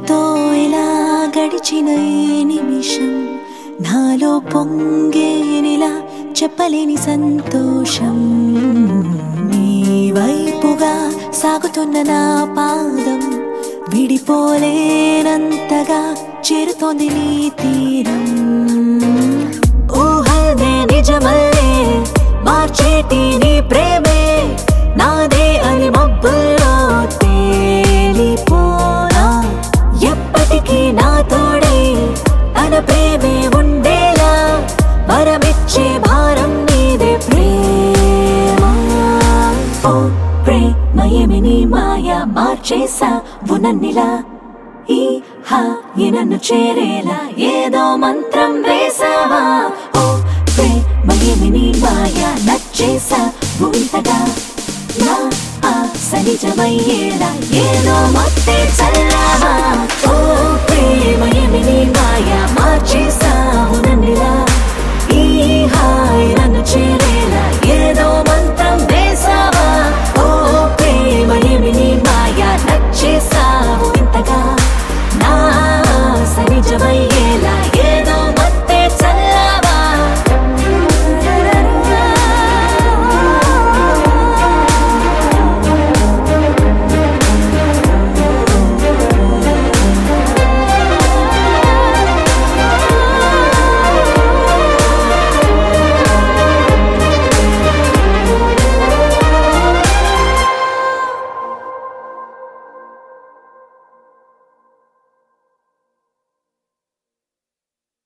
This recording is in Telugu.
నీతో ఇలా గడిచిన ఈ నిమిషం నాలో పొంగేనిలా చెప్పలేని సంతోషం నీ వైపుగా సాగుతున్న నా పాదం విడిపోలేనంతగా చేరుతోంది నీ తీరం ఊహనే నిజమల్లే మార్చేటి నీ ప్రేమే నాదే అని మబ్బుల్లో తేలిపోనా ఎప్పటికీ నా తోడే తన ప్రేమే ఉండేలా వరమిచ్చే భారం నీదే ప్రేమ ఓ ప్రేమయేమి నీ మాయా మార్చేసావు నన్నిలా ఈ హాయి నన్ను చేరేలా ఏదో మంత్రం వేసావా ఓ ప్రేమయేమి నీ మాయా నచ్చేసావు ఇంతగా నా ఆశ నిజమయ్యేలా ఏదో మత్తే చల్లావా